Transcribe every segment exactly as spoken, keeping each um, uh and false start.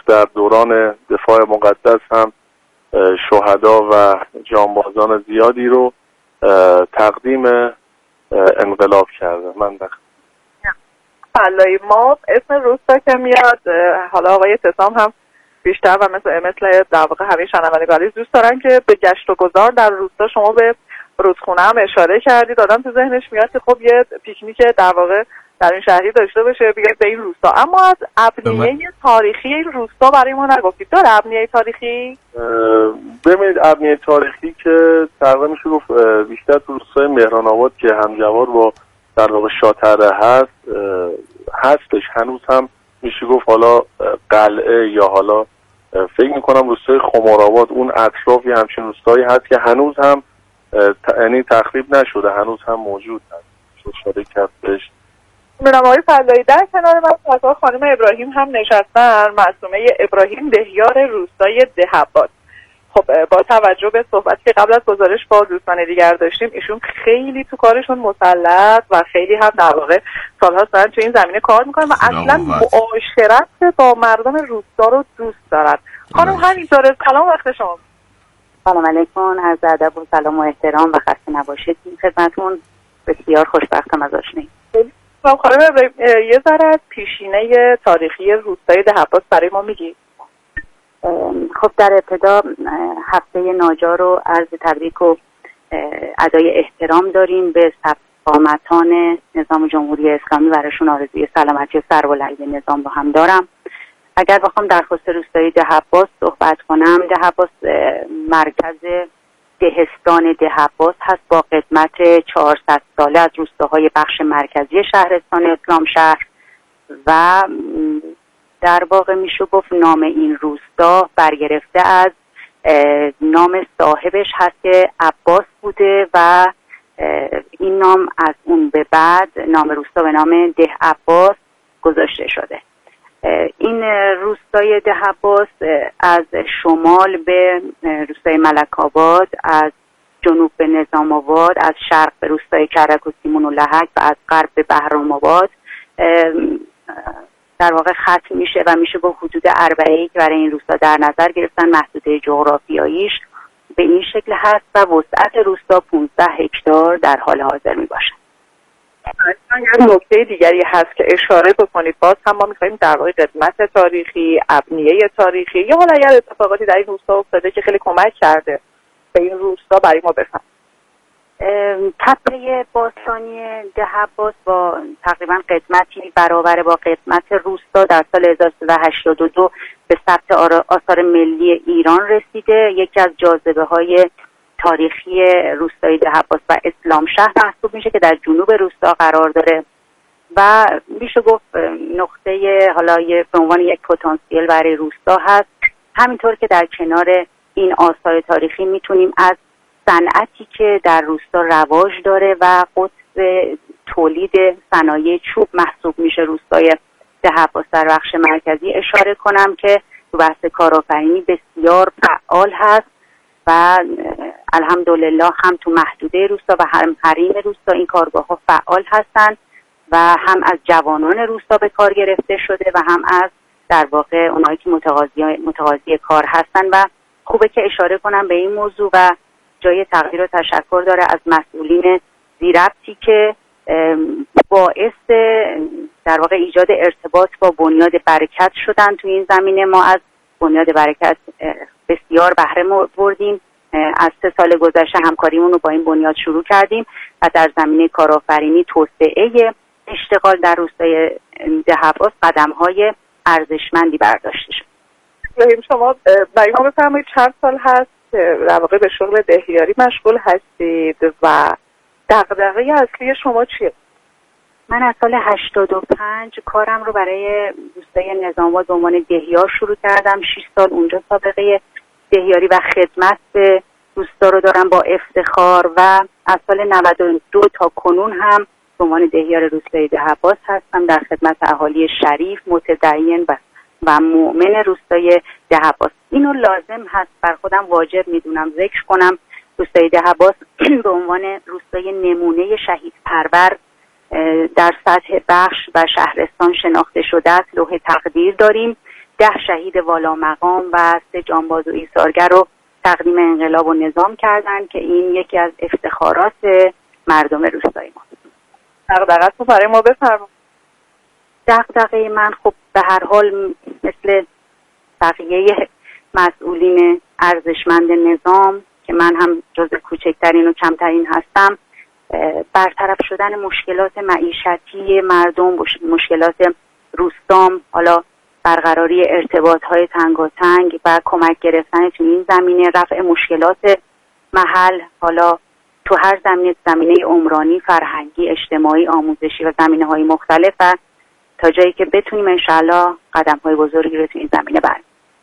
در دوران دفاع مقدس هم شهدا و جانبازان زیادی رو تقدیم انقلاب کرده. من دخل فلایی ما اسم روستا که میاد، حالا آقای تسام هم بیشتر و مثل مثل در واقع همه شنوندگان دوست دارن که به گشت و گذار در روستا، شما به رودخونه هم اشاره کردید، آدم تو ذهنش میاد که خب یه پیکنیک در واقع در این شهری داشته باشه بگه به این روستا، اما از ابنیه تاریخی این روستا برای ما نگفتید. داره ابنیه تاریخی؟ ببینید ابنیه تاریخی که تقریبا میشه گفت بیشتر تو روستای مهران آباد که همجوار با در واقع شاتره هست هستش، هنوز هم میشه گفت حالا قلعه یا حالا فکر میکنم روستای خمارآباد اون اطرافی همچین روستایی هست که هنوز هم یعنی تخریب نشده، هنوز هم موجود هست. اشاره کرد بهش. میرم آقای فلایی در کنار من پسا خانم ابراهیم هم نشستن، معصومه ابراهیم دهیار روستای ده‌عباس. خب با توجه به صحبتی که قبل از گزارش با دوستان دیگر داشتیم، ایشون خیلی تو کارشون مسلط و خیلی هم در واقع سال‌هاست دارن تو این زمینه کار میکنن و اصلا معاشرت با مردم روستا رو دوست دارن. خانم همینطوره. سلام، وقت شما. سلام علیکم، عرض ادب و سلام و احترام و خسته نباشید. خدمتتون بسیار خوشبختم از آشنایی. خانم ابراهیم یه ذره از پیشینه تاریخی روستای ده‌عباس برای ما میگی؟ خب در ابتدا هفته ناجار رو عرض تبریک و ادای احترام داریم به سرقامتان نظام جمهوری اسلامی، براشون آرزوی سلامتی و سربلندی نظام رو هم دارم. اگر بخوام در خصوص روستای ده‌عباس صحبت کنم، ده‌عباس مرکز دهستان ده‌عباس هست با قدمت چهارصد ساله از روستاهای بخش مرکزی شهرستان اسلامشهر و در واقع میشه گفت نام این روستا برگرفته از نام صاحبش هست که عباس بوده و این نام از اون به بعد نام روستا به نام ده‌عباس گذاشته شده. این روستای ده‌عباس از شمال به روستای ملک‌آباد، از جنوب به نظام آباد، از شرق به روستای کرک و سیمون و لحک و از غرب به بهرام آباد در واقع ختم میشه و میشه با حدود اربعه‌ای که برای این روستا در نظر گرفتن. محدوده جغرافیاییش به این شکل هست و وسعت روستا پانزده هکتار در حال حاضر میباشه. یه نکته دیگری هست که اشاره بکنید، باز هم ما میخواییم در واقع قدمت تاریخی، ابنیه تاریخی یا حالا اگر اتفاقاتی در این روستا افتاده که خیلی کمک کرده به این روستا برای ما بفهم. تپه باستانی ده‌عباس با تقریبا قدمتی برابر با قدمت روستا در سال هزار و سیصد و هشتاد و دو به ثبت آثار ملی ایران رسیده. یکی از جاذبه های تاریخی روستای ده‌عباس و اسلامشهر محسوب میشه که در جنوب روستا قرار داره و میشه گفت نقطه حالا به عنوان یک پتانسیل برای روستا هست. همینطور که در کنار این آثار تاریخی میتونیم از صنعتی که در روستا رواج داره و قطب تولید صنایع چوب محسوب میشه روستای ده‌عباس در بخش مرکزی اشاره کنم که تو بحث کارآفرینی بسیار فعال هست و الحمدلله هم تو محدوده روستا و هم حریم روستا این کارگاه ها فعال هستن و هم از جوانان روستا به کار گرفته شده و هم از در واقع اونایی که متقاضی متقاضی کار هستن و خوبه که اشاره کنم به این موضوع و جای تقدیر و تشکر داره از مسئولین زیربطی که باعث در واقع ایجاد ارتباط با بنیاد برکت شدن تو این زمینه. ما از بنیاد برکت بسیار بهره بردیم. از سه سال گذشته همکاریمون رو با این بنیاد شروع کردیم و در زمینه کارآفرینی، توسعه اشتغال در روستای ده‌عباس قدم‌های ارزشمندی برداشته شد. شما برای ما بفرمایید چند سال هست در واقع به شغل دهیاری مشغول هستید و دغدغه اصلی شما چیه؟ من از سال هشتاد و پنج کارم رو برای روستای نظام‌آباد به عنوان دهیار شروع کردم. شش سال اونجا سابقه دهیاری و خدمت به روستا رو دارم با افتخار و از سال نود و دو تا کنون هم به عنوان دهیار روستای ده‌عباس هستم در خدمت اهالی شریف، متدین و و مؤمن روستای ده‌عباس. اینو لازم هست بر خودم واجب میدونم ذکر کنم. روستای ده‌عباس به عنوان روستای نمونه شهید پرور در سطح بخش و شهرستان شناخته شده است. لوح تقدیر داریم ده شهید والا مقام و سه جانباز و ایثارگر رو تقدیم انقلاب و نظام کردن که این یکی از افتخارات مردم روستای ما. دغدغه‌تون برای ما بفرمایید. دغدغه من خب به هر حال مثل بقیه مسئولین ارزشمند نظام که من هم جز کوچکترین و کمترین هستم، برطرف شدن مشکلات معیشتی مردم، مشکلات روستام، حالا برقراری ارتباط‌های تنگاتنگ و کمک گرفتن تو این زمینه، رفع مشکلات محل، حالا تو هر زمینه، زمینه عمرانی، فرهنگی، اجتماعی، آموزشی و زمینه‌های مختلف و تا جایی که بتونیم انشالله قدم‌های بزرگی رو تو این زمینه بریم.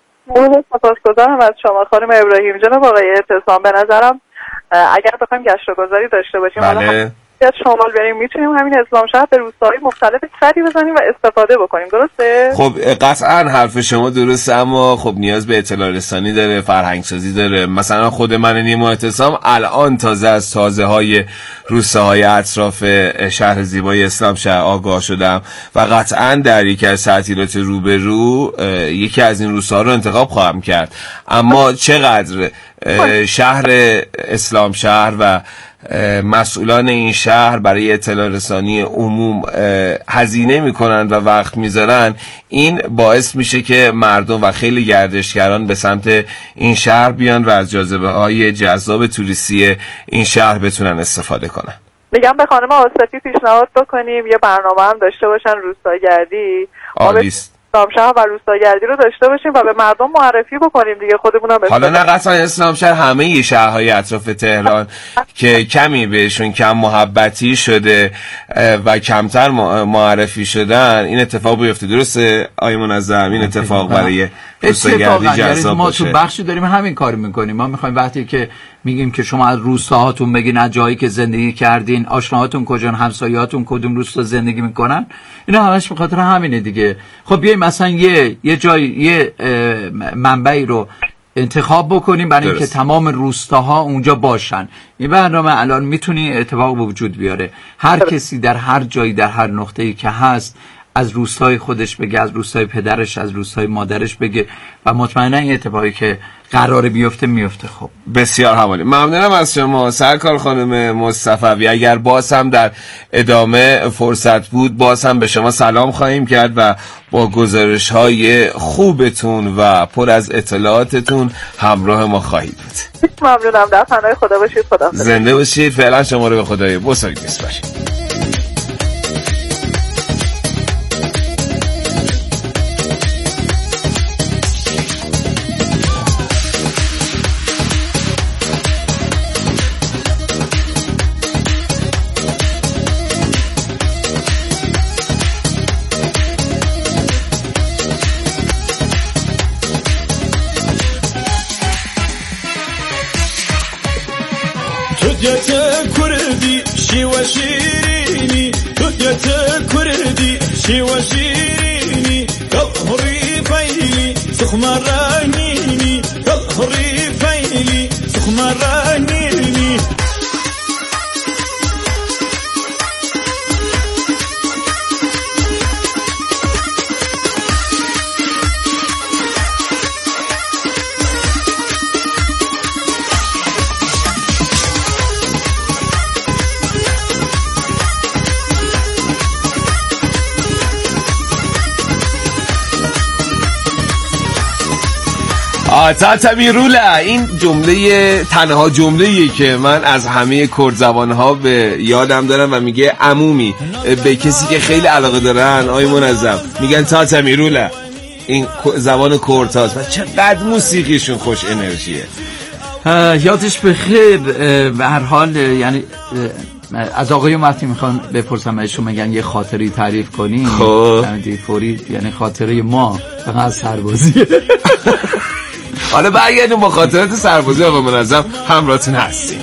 من سپاسگزارم از شما خانم ابراهیم. جناب آقای اعتصام، به نظرم اگر بخوایم گشت و گذاری داشته باشیم، بله. از شمال بریم میتونیم همین اسلام شهر به روستاهای مختلف سری بزنیم و استفاده بکنیم. درسته؟ خب قطعا حرف شما درسته، اما خب نیاز به اطلاع رسانی داره، فرهنگ سازی داره. مثلا خود من نیما اعتصام الان تازه از تازه های روستاهای اطراف شهر زیبای اسلام شهر آگاه شدم و قطعا در یکی از تعطیلات روبرو یکی از این روستاها رو انتخاب خواهم کرد. اما چقدر شهر اسلام شهر و مسئولان این شهر برای اطلاع رسانی عموم هزینه میکنن و وقت میذارن، این باعث میشه که مردم و خیلی گردشگران به سمت این شهر بیان و از جاذبه های جذاب توریستی این شهر بتونن استفاده کنن. میگم به خانم آصفی پیشنهاد بکنیم یه برنامه هم داشته باشن روستاگردی، عالیست، اسلام شهر و روستاگردی رو داشته باشیم و به مردم معرفی بکنیم دیگه. خودمون هم حالا نه قطعا اسلام شهر، همه ی شهرهای اطراف تهران که کمی بهشون کم محبتی شده و کمتر معرفی شدن این اتفاق بیفته. درسته آقای منظم؟ این اتفاق برای روستاگردی جذاب ما باشه. تو بخشی داریم همین کار میکنیم. ما میخوایم وقتی که میگیم که شما از روستاهاتون بگین، از جایی که زندگی کردین، آشناهاتون کجان، همسایه‌هاتون کدوم روستا زندگی میکنن، اینا همش به خاطر همینه دیگه. خب بیایم مثلا یه یه جای یه منبعی رو انتخاب بکنیم برای اینکه تمام روستاها اونجا باشن. این برنامه الان میتونه اتفاق به وجود بیاره. هر کسی در هر جایی در هر نقطه‌ای که هست از روستای خودش بگه، از روستای پدرش، از روستای مادرش بگه و مطمئنا این اتفاقی که قراره بیفته میفته. خب بسیار حوالی. ممنونم از شما سرکار خانم مصطفی. اگر باز هم در ادامه فرصت بود باز هم به شما سلام خواهیم کرد و با گزارش های خوبتون و پر از اطلاعاتتون همراه ما خواهید بود. ممنونم. در پناه خدا باشید. خدا زنده باشید. فعلا شما رو به خدای بزرگ میسپاریم. وشيريني تجت كردي شي وشيريني قهري فيلي سخمرانيني قهري فيلي سخمرانيني تاتمی رولا. این جمله تنها جمله‌ایه که من از همه کرد زبان‌ها به یادم دارم و میگه عمومی به کسی که خیلی علاقه دارن آی منظم میگن تاتمی رولا. این زبان کرد هاست و چقدر موسیقیشون خوش انرژیه. یادش بخیر. به هر حال یعنی از آقای وقتی میخوان بپرسم ازشون میگن یه خاطری تعریف کنی، خب فوری یعنی خاطره ما فقط سربازیه. حالا برگردیم با خاطرات سربازی آقا منظم همراهتون هستیم.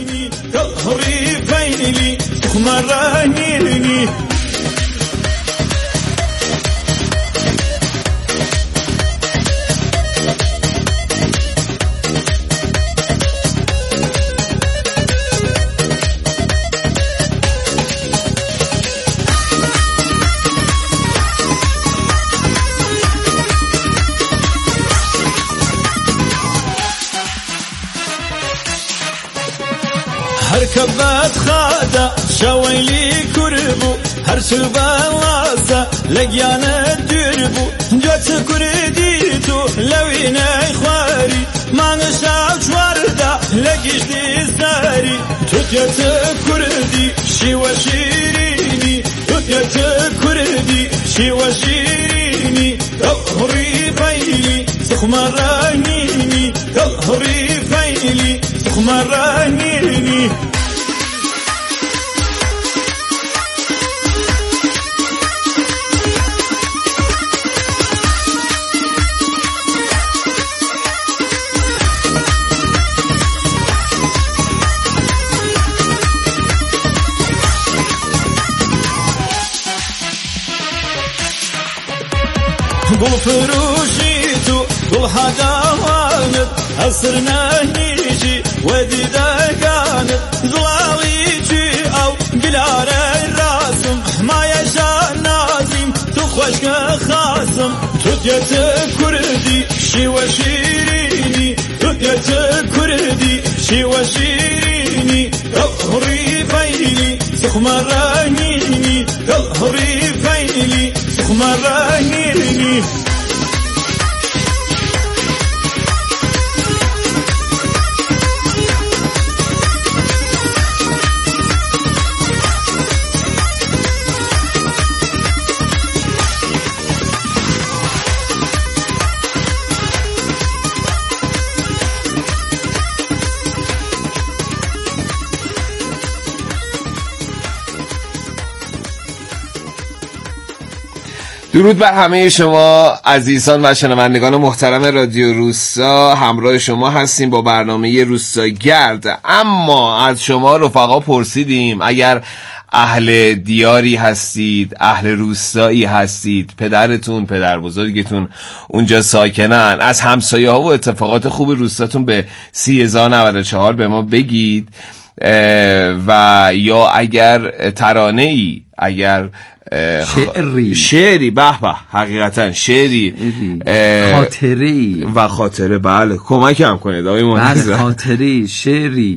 مركبات خادا شويلي كربو هرشبا واسا لقيانا دربو جوت كرديتو لوينا خواري ما نشاف وردا لقيش دي تجت كردي شي وشيريني تجت كردي شي وشيريني ظهري فيلي سخمرانيني ظهري فيلي سخمرانيني قل فروشيتو قل حداوانت أسرنا نيجي ودي دقانت ضلاويجي أو بلار الراسم ما يشاء نازم تخوشك خاسم تديت كردي شي وشيريني تديت كردي شي وشيريني ظهري فيلي سخمرانيني ظهري فيلي سخمرانيني درود بر همه شما عزیزان و شنوندگان محترم رادیو روستا. همراه شما هستیم با برنامه روستاگرد. اما از شما رفقا پرسیدیم اگر اهل دیاری هستید، اهل روستایی هستید، پدرتون پدر بزرگتون اونجا ساکنن، از همسایه ها و اتفاقات خوب روستاتون به سی هزار و نود و چهار به ما بگید. و یا اگر ترانه ای، اگر شعری شعری به به حقیقتا شعری خاطری و خاطره بله کمکم کنید آقای منظر. خاطری، شعری،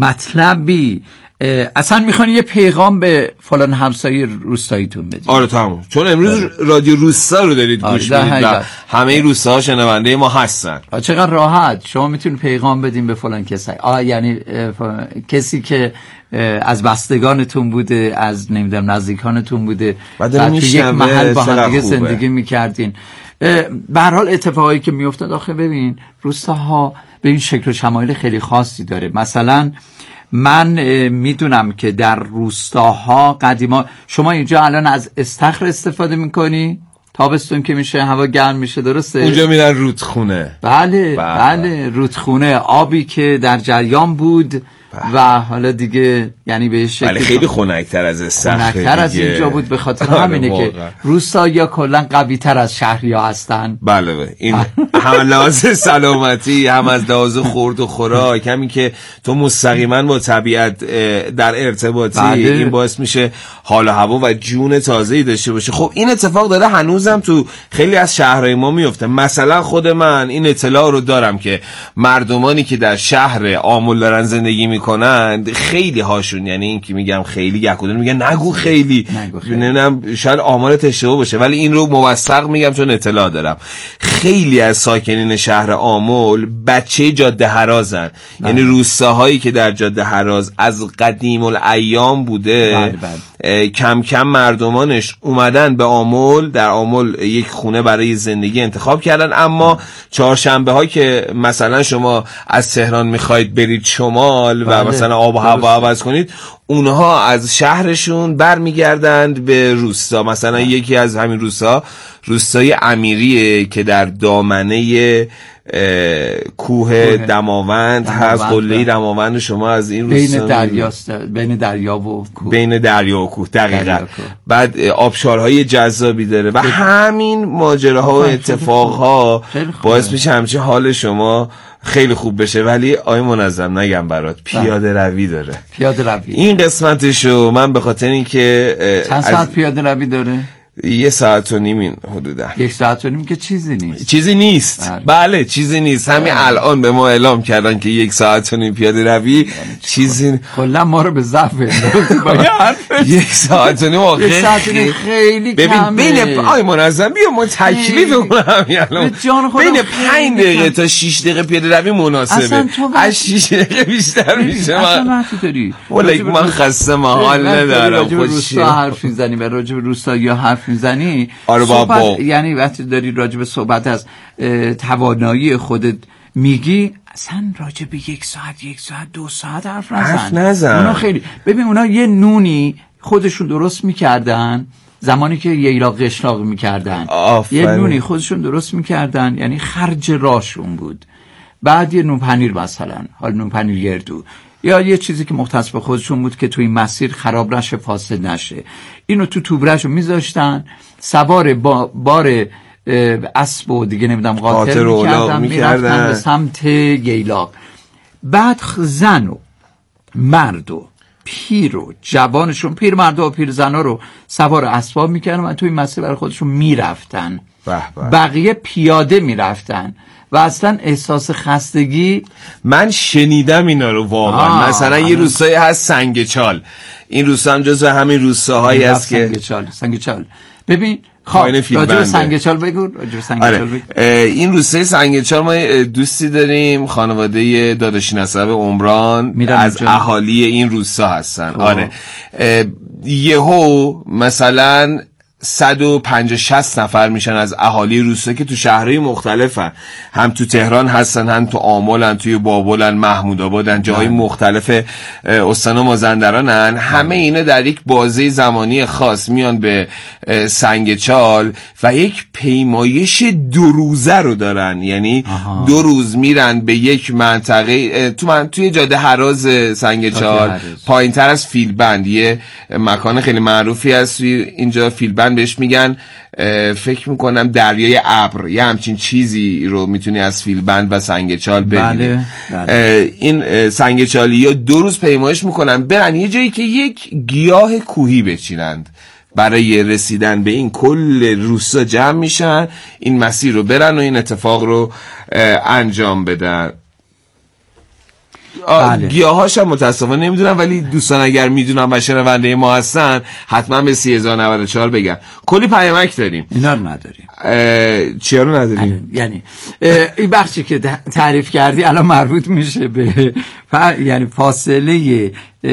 مطلبی، اصلا میخوان یه پیغام به فلان همسایه روستاییتون بدید. آره تمام، چون امروز رادیو روستا رو دارید گوش میدید و همه روستاها شنونده ما هستن. چقدر راحت شما میتونید پیغام بدین به فلان کسی، آه یعنی کسی که از بستگانتون بوده، از نمیدونم نزدیکانتون بوده و در یک محل با هم دیگه زندگی میکردین. به هر حال اتفاقایی که میافتاد، آخه ببین روستاها به این شکل و شمایل خیلی خاصی داره. مثلا من میدونم که در روستاها قدیما، شما اینجا الان از استخر استفاده میکنی، تابستون که میشه هوا گرم میشه، درسته؟ اونجا میرن رودخونه. بله بله, بله رودخونه، آبی که در جریان بود بله. و حالا دیگه یعنی به شکلی بله خیلی خنک‌تر از استخر، خنک‌تر از اینجا بود. به خاطر همینه که روستایا کلا قوی‌تر از شهریا هستن. بله بله این هم لحاظ سلامتی، هم از لحاظ خورد و خوراک، همین که تو مستقیما با طبیعت در ارتباطی بله. این باعث میشه حال و هوا و جون تازه‌ای داشته باشه. خب این اتفاق داره هنوزم تو خیلی از شهرهای ما میفته. مثلا خود من این اطلاع رو دارم که مردمانی که در شهر آمل دارن زندگی میکنن، خیلی هاشون، یعنی این که میگم خیلی، یکودن میگن نگو خیلی، نمیدونم شاید آمارت اشتباه باشه ولی این رو موثق میگم چون اطلاع دارم. خیلی از ساکنین شهر آمل بچه جاده هرازن، یعنی روستاهایی که در جاده هراز از قدیم الایام بوده بله بله. کم کم مردمانش اومدن به آمل، در آمل یک خونه برای زندگی انتخاب کردن. اما چهارشنبه ها که مثلا شما از تهران میخواید برید شمال و بله. مثلا آب و هوا عوض کنید، اونها از شهرشون برمیگردند به روستا. مثلا یکی از همین روستا روستای امیریه که در دامنه کوه دماوند هست، قله دماوند. شما از این روستا بین دریاست، بین دریا و کوه، بین دریا و کوه دقیقاً. بعد آبشارهای جذابی داره و همین ماجراها و اتفاقها باعث میشه همچه حال شما خیلی خوب بشه. ولی آی منظم نگم برات، پیاده روی داره. پیاده روی این قسمتشو من به خاطر اینکه چند ساعت پیاده روی داره؟ یه ساعت و نیم این حدودا. یک ساعت و نیم که چیزی نیست. چیزی نیست. بله, بله چیزی نیست. همین الان به ما اعلام کردن که یک ساعت و نیم پیاده روی چیزی کلا ما رو به ضعف یک ساعت و نیم یک ساعت و نیم خیلی کمه. ببین بین آی منظم بیا ما تکلیف کنم الان بین پنج دقیقه تا شش دقیقه پیاده روی مناسبه. از شش دقیقه بیشتر میشه. اصلا وقتی داری ولی من خسته حال ندارم. روستا حرف میزنی و راجع به روستا یا حرف میزنی آره بابا، یعنی وقتی داری راجع به صحبت از توانایی خودت میگی اصلا راجع به یک ساعت یک ساعت دو ساعت حرف نزن. حرف نزن. اونا خیلی ببین اونا یه نونی خودشون درست میکردن زمانی که ییلاق قشلاق میکردن، یه نونی خودشون درست میکردن، یعنی خرج راشون بود. بعد یه نون پنیر مثلا، حال نون پنیر گردو یا یه چیزی که مختص به خودشون بود که توی مسیر خراب نشه، فاسد نشه، اینو تو توبرهشو میذاشتن، سوار با بار اسب و دیگه نمیدونم قاطر میکردن، میرفتن به سمت ییلاق. بعد زن و مرد و پیر و جوانشون، پیر مرد و پیر زنا رو سوار اسباب میکردن و توی مسیر برای خودشون میرفتن. بقیه پیاده میرفتن و اصلا احساس خستگی. من شنیدم اینا رو واقعا. مثلا یه روستایی هست سنگ چال، این روستا هم جزو همین روستاهایی هست که سنگ چال. سنگ چال ببین راجع به سنگ چال بگو. راجع به سنگ آره. چال بگو. این روستای سنگ چال ما دوستی داریم، خانواده داداشی نسب عمران از اهالی این روستا هستن. خواه. آره یهو مثلا صد و پنجاه شصت نفر میشن از اهالی روستا که تو شهرهای مختلفن، هم تو تهران هستن، هم تو آملن، توی بابلن، محمود آبادن، جاهای مختلف استان مازندرانن. همه اینا در یک بازه زمانی خاص میان به سنگ چال و یک پیمایش دو روزه رو دارن. یعنی آها. دو روز میرن به یک منطقه تو من توی جاده هراز سنگ چال، پایین تر از فیلبند، یه مکان خیلی معروفی هست توی اینجا فیلبند، بهش میگن فکر میکنم دریای ابر، یه همچین چیزی رو میتونی از فیلبند و سنگ چال ببینی. بله، بله. این سنگ چالی ها دو روز پیمایش میکنن، برن یه جایی که یک گیاه کوهی بچینند. برای رسیدن به این کل روستا جمع میشن، این مسیر رو برن و این اتفاق رو انجام بدن. بله. گیاهاش هم متاسفانه نمیدونم، ولی دوستان اگر میدونم و شنونده ما هستن حتما به سی هزار و نود و چهار بگم. کلی پیامک داریم. اینا رو نداریم. چیا رو نداریم؟ یعنی این بخشی که تعریف کردی الان مربوط میشه به یعنی فاصله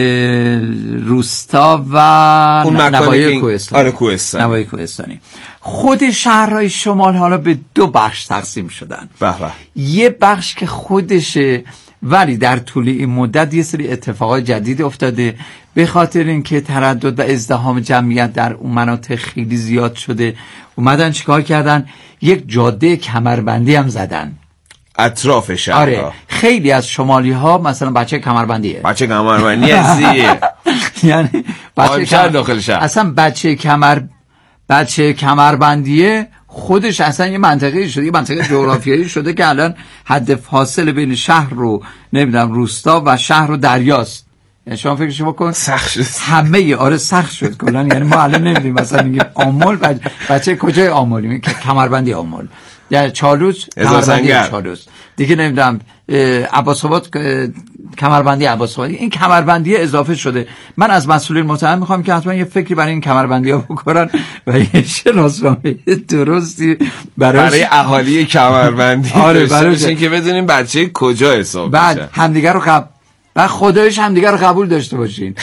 روستا و نواحی کوهستانی. آره کوهستانی. نواحی کوهستانی. خود شهرهای شمال حالا به دو بخش تقسیم شدن. به به. یه بخش که خودشه، ولی در طول این مدت یه سری اتفاقات جدید افتاده به خاطر اینکه تردد و ازدحام جمعیت در اون مناطق خیلی زیاد شده. اومدن چیکار کردن؟ یک جاده کمربندی هم زدن اطراف شهر. آره خیلی از شمالی ها مثلا بچه کمربندیه، بچه کمربندی ازیه یعنی بچه کمر داخل شهر، اصلا بچه کمر بچه کمربندیه خودش اصلا یه منطقه شده، یه منطقه جغرافیایی شده که الان حد فاصله بین شهر رو نمیدونم روستا و شهر و دریاست. یعنی شما فکرش بکن سخت شد همه. آره سخت شد کلا. یعنی ما الان نمیدونیم مثلا میگیم آمل بچه, بچه کجای آملی، میگه کمربندی آمل، یعنی چالوس کمربندی چالوس دیگه، نمیدونم عباس‌آباد کمربندی عباس‌آباد. این کمربندی اضافه شده. من از مسئولین متهم میخوام که حتما یه فکری برای این کمربندی ها بکنن و یه شناسنامه درستی برای برای اهالی کمربندی آره برای این که بدونیم بچه کجا حساب میشه. بعد همدیگه رو قبول و خدایش همدیگه رو قبول داشته باشین.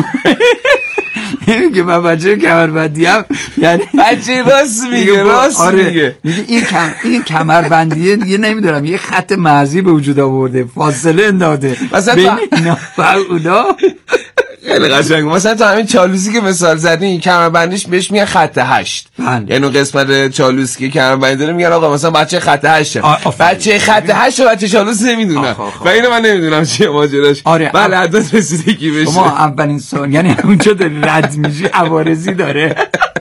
یعنی که من بچه کمربندی هم یعنی بچه راست میگه راست آره. میگه این کم این کمربندیه دیگه نمیدونم یه خط مرزی به وجود آورده، فاصله انداده بین اینا و اونا. خیلی قشنگ. مثلا تو همین چالوسی که مثال زدی این کمربندیش بهش میگن خط هشت. یعنی قسمت چالوسی که کمربندی داره میگن آقا مثلا بچه خط هشت. بچه خط هشت و بچه چالوس نمیدونن و اینو من نمیدونم چیه ماجراش. بله عدد رسیدگی بشه. شما اولین سوال یعنی اونجا داری رد میشی عوارضی داره.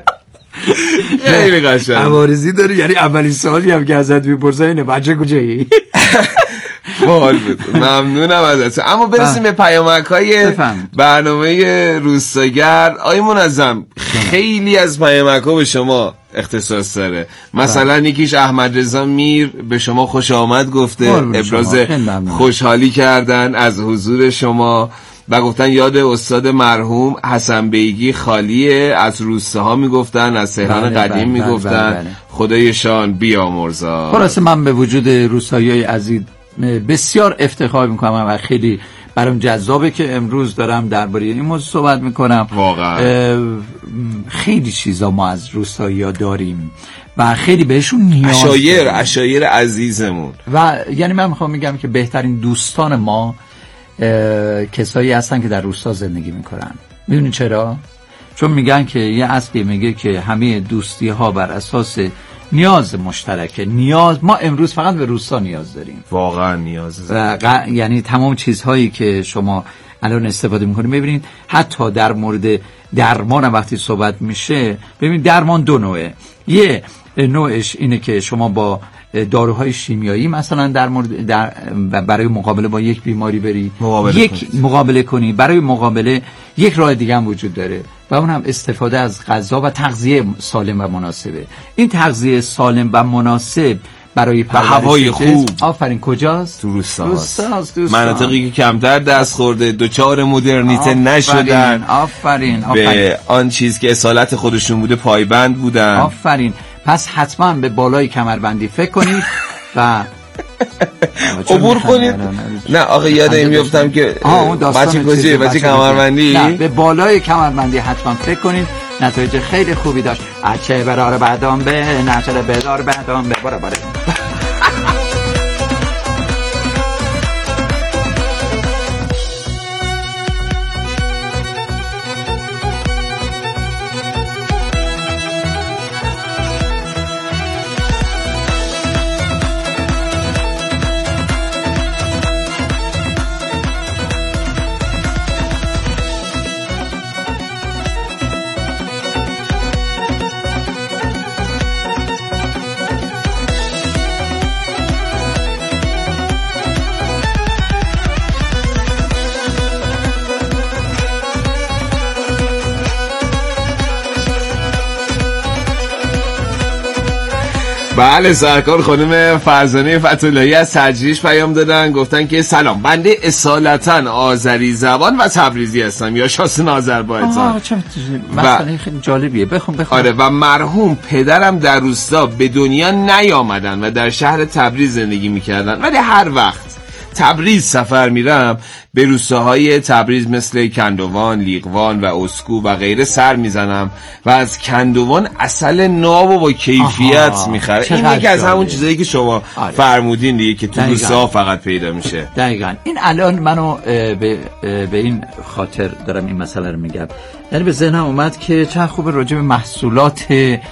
خیلی قشنگ. عوارضی داره، یعنی اولین سوالی هم که ازت میپرسن اینه بچه کجایی؟ باحال بود. ممنونم ازت. اما برسیم به پیامک‌های برنامه روستاگر. آقای منظم، خیلی از پیامک‌ها به شما اختصاص داره. مثلا یکیش احمد رضا میر به شما خوش آمد گفته، ابراز خوشحالی کردن از حضور شما و گفتن یاد استاد مرحوم حسن بیگی خالیه، از روستاها میگفتن، از تهران قدیم میگفتن، خدایشان بیامرزا. خلاصه من به وجود روستایی‌های عزیز بسیار افتخار میکنم و خیلی برام جذابه که امروز دارم درباره این موضوع صحبت میکنم. واقعا خیلی چیزا ما از روستایی‌ها داریم و خیلی بهشون نیاز اشایر داریم. اشایر عزیزمون. و یعنی من میخوام میگم که بهترین دوستان ما کسایی هستن که در روستا زندگی میکنن. میدونی چرا؟ چون میگن که یه اصلی میگه که همه دوستی ها بر اساس نیاز مشترکه. نیاز ما امروز فقط به روستا نیاز داریم. واقعا نیاز ق... یعنی تمام چیزهایی که شما الان استفاده میکنید، ببینید حتی در مورد درمان وقتی صحبت میشه، ببینید درمان دو نوعه. یه نوعش اینه که شما با داروهای شیمیایی مثلا در مورد در برای مقابله با یک بیماری بری مقابله یک کنید. مقابله کنی. برای مقابله یک راه دیگه هم وجود داره و اون هم استفاده از غذا و تغذیه سالم و مناسبه. این تغذیه سالم و مناسب برای هوای خوب آفرین کجاست؟ تو روستاست. مناطقی که کمتر دست خورده، دوچار مدرنیته نشدن، آفرین آفرین به آن چیز که اصالت خودشون بوده پایبند بودن. آفرین. پس حتما به بالای کمربندی فکر کنید و عبور کنید. نه آقا یادم میافتم که بچه کجی بچه کمربندی. نه به بالای کمربندی حتما فکر کنید. نتایج خیلی خوبی داشت. اچه برار بعدام به نچه بدار بعدام به برا برا. بله، سرکار خانم فرزانه فتولایی از تجریش پیام دادن، گفتن که سلام، بنده اصالتا آذری زبان و تبریزی هستم یا شاسن آذربایجان. چه مسئله خیلی جالبیه. بخون بخون. آره، و مرحوم پدرم در روستا به دنیا نیامدن و در شهر تبریز زندگی میکردن، ولی هر وقت تبریز سفر میرم به روستاهای تبریز مثل کندوان، لیقوان و اسکو و غیره سر میزنم و از کندوان عسل ناب و با کیفیت میخرم. این یکی از همون چیزایی که شما آره. فرمودین دیگه که تو روستا فقط پیدا میشه. دقیقاً. این الان منو به به این خاطر دارم این مسئله رو میگم. یعنی به ذهنم اومد که چه خوب راجع به محصولات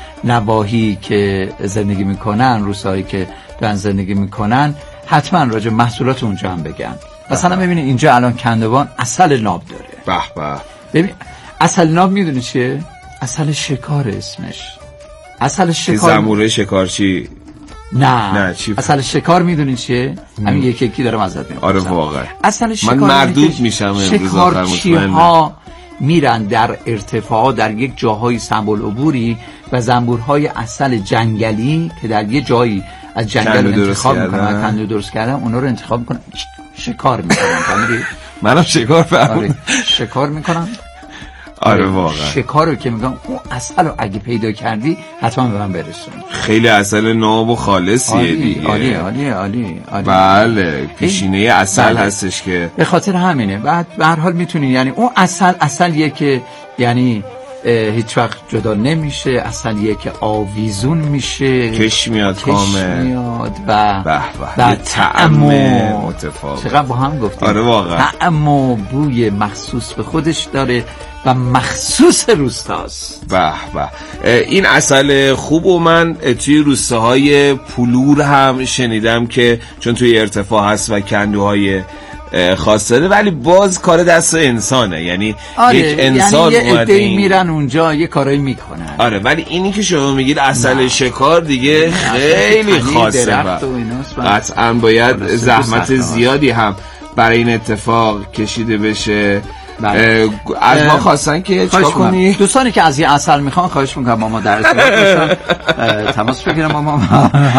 نواحی که زندگی میکنن، روستاهایی که دارن زندگی میکنن، حتما راجع محصولات اونجا هم بگن. مثلا ببینید اینجا الان کندوان عسل ناب داره. به به. ببین عسل ناب میدونی چیه؟ عسل شکار اسمش. عسل شکار. زنبوره شکارچی. نه. نه چی؟ عسل شکار میدونی چیه؟ همین یکی یکی دارم ازت میپرسم. آره واقعا. عسل شکار. من مردود میشم امروز آخر مطمئنم. میرن در ارتفاع در یک جاهای سمبل عبوری و زنبورهای عسل جنگلی که در یه جایی از جنگل انتخاب میکنن، کندو درست کردن، اونا رو انتخاب میکنن، شکار میکنن. فهمیدی؟ منم شکار فهمیدم. آره. شکار میکنن. آره واقعا. شکار رو که میگم اون عسل رو اگه پیدا کردی حتما به من برسون. خیلی عسل ناب و خالصیه دیگه. عالی عالی عالی عالی. بله، پیشینه عسل بله. هستش که به خاطر همینه. بعد به هر حال میتونی، یعنی اون عسل عسلیه که یعنی هیچ وقت جدا نمیشه، اصلیه که آویزون میشه، کش میاد کامل میاد و و طعم متفاوت. چقدر با هم گفتیم. آره واقعا. طعم و بوی مخصوص به خودش داره و مخصوص روستاست. به به. این عسل خوب و من توی روستاهای پلور هم شنیدم که چون توی ارتفاع هست و کندوهای خاص داره، ولی باز کار دست انسانه، یعنی آره، یک انسان یعنی یه عده‌ای این... میرن اونجا یه کارایی میکنن. آره، ولی اینی که شما میگید عسل شکار دیگه خیلی خاصه و قطعا باید زحمت زیادی هم برای این اتفاق کشیده بشه. بله. از ما خواستن که چیکار کنی؟ دوستانی که از این عسل میخوان خواهش میکنم ما ما در ارتباط باشن، تماس بگیرم ما ما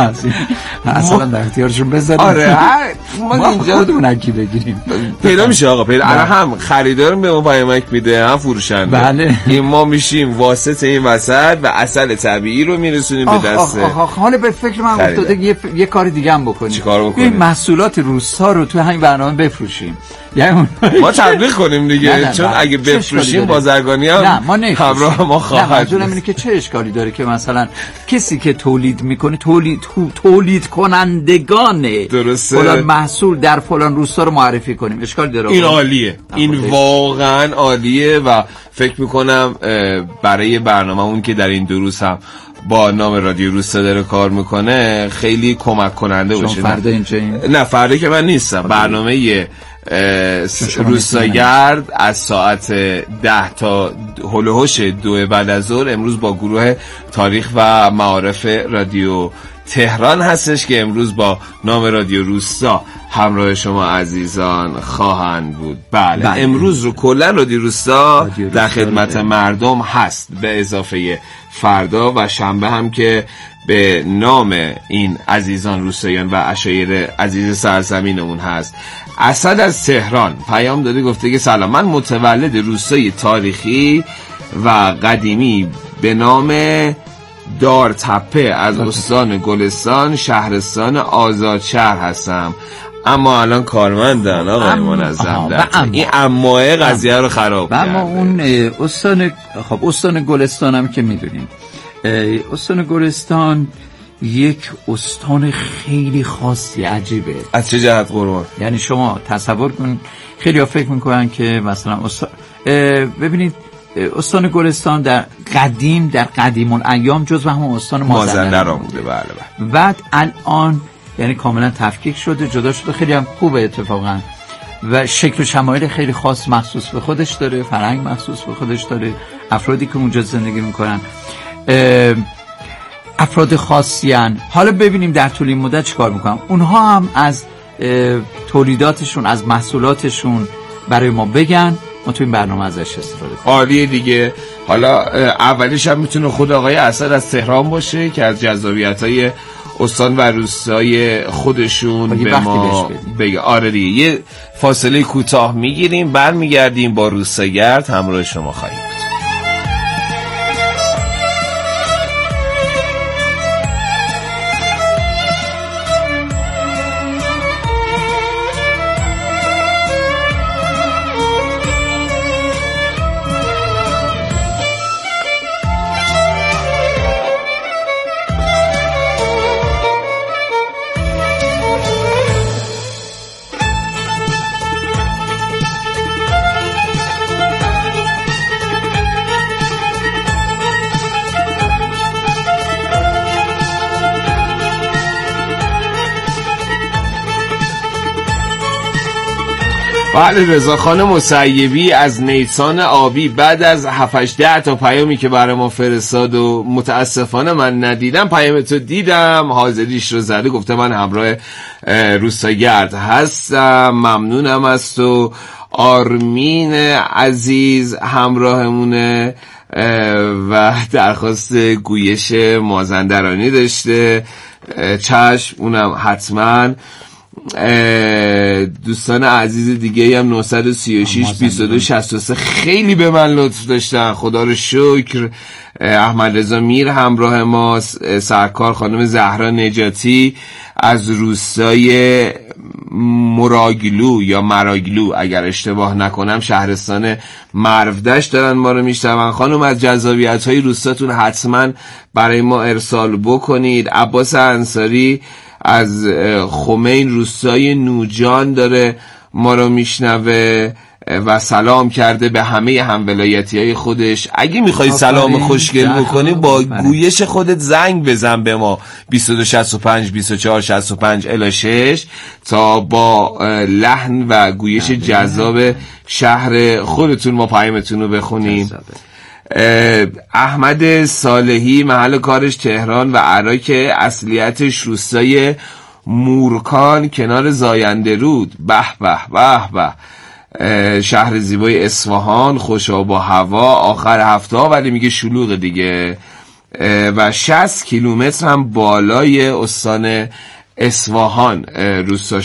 اصلا در اختیارشون بذاریم. آره ما اینجا خودمون اکی بگیریم. پیدا میشه آقا، پیدا. الان هم خریدار به ما پیامک میده، هم فروشنده. بله. این ما میشیم واسطه این وسط و عسل طبیعی رو میرسونیم به دست. حالا به فکر من افتاده یه یه کار دیگه هم بکنیم. چیکار بکنیم؟ محصولات روستا رو تو همین برنامه بفروشیم. یعنی ما تبلیغ کنیم دیگه. نه نه چون نه اگه بفروشیم بازرگانی هم نه ما همراه ما خواهد. نه منظورم اینه که چه اشکالی داره که مثلا کسی که تولید میکنه تولید تولید کنندگان فلان محصول در فلان روستا رو معرفی کنیم، اشکالی داره؟ این عالیه، این واقعا عالیه و فکر میکنم برای برنامه‌مون که در این دو روز هم با نام رادیو روستا داره کار میکنه خیلی کمک کننده باشه. فردا اینجا این؟ نه فردا که من نیستم. برنامه روستاگرد از ساعت ده تا هلوهوش دو بعد از ظهر امروز با گروه تاریخ و معارف رادیو تهران هستش که امروز با نام رادیو روستا همراه شما عزیزان خواهند بود. بله, بله. امروز رو کلا رادیو روستا در خدمت مردم هست، به اضافه فردا و شنبه هم که به نام این عزیزان روستاییان و عشایر عزیز سرزمینمون هست. اسد از تهران پیام داده، گفته که سلام، من متولد روستای تاریخی و قدیمی به نام دارتپه از استان گلستان شهرستان آزادشهر هستم، اما الان کارمندن آقای منظم در این اماه قضیه رو خراب کرده. اما اون استان خب استان گلستان هم که میدونیم، استان گلستان یک استان خیلی خاصی، عجیبه. از چه جهت قربان؟ یعنی شما تصور کن، خیلی ها فکر میکنن که مثلا استان ببینید استان گلستان در قدیم در قدیم الایام جزو همون استان مازندران بوده. بله بله. بعد الان یعنی کاملا تفکیک شده، جدا شده، خیلی هم خوبه اتفاقا و شکل و شمایل خیلی خاص مخصوص به خودش داره، فرهنگ مخصوص به خودش داره، افرادی که اونجا زندگی میکنن افراد خاصی هن. حالا ببینیم در طول این مدت چیکار میکنن. اونها هم از تولیداتشون، از محصولاتشون برای ما بگن، ما تو این برنامه ازش استفاده کنیم. عالیه دیگه. حالا اولیش هم میتونه خود آقای اسد از تهران باشه که از جذابیت‌های استان و روستای خودشون به ما بگه. آره دیگه. یه فاصله کوتاه میگیریم، برمیگردیم با روستاگرد همراه شما خواهیم. بله، رضاخان مسیبی از نیسان آبی بعد از هفت ده تا پیامی که برای ما فرستاد و متاسفانه من ندیدم، پیامتو دیدم، حاضریش رو زده، گفته من همراه روستاگرد هستم، ممنونم از تو. آرمین عزیز همراهمونه و درخواست گویش مازندرانی داشته، چشم، اونم حتما. دوستان عزیز دیگه هم نه سه شش بیست و دو شصت و سه خیلی به من لطف داشتن، خدا رو شکر. احمد رضا میر همراه ما، سرکار خانم زهرا نجاتی از روستای مراگلو یا مراگلو اگر اشتباه نکنم شهرستان مرودشت دارن ما رو میشنون. خانم از جذابیت‌های روستاتون حتما برای ما ارسال بکنید. عباس انصاری از خمین روستای نوجان داره ما رو میشنوه. و سلام کرده به همه همولایتی های خودش. اگه میخوای سلام خوشگل بکنی با گویش خودت زنگ بزن به ما بیست و دو شصت و پنج بیست و چهار شصت و پنج الی شش تا با لحن و گویش جذاب شهر خودتون ما پیامتون رو بخونیم. احمد صالحی محل کارش تهران و عراق، اصلیتش روستای مورکان کنار زاینده رود. به به به به. شهر زیبای اصفهان، خوشاب و هوا، آخر هفته ها ولی میگه شلوغ دیگه. و شصت کیلومتر هم بالای استان اصفهان روستاش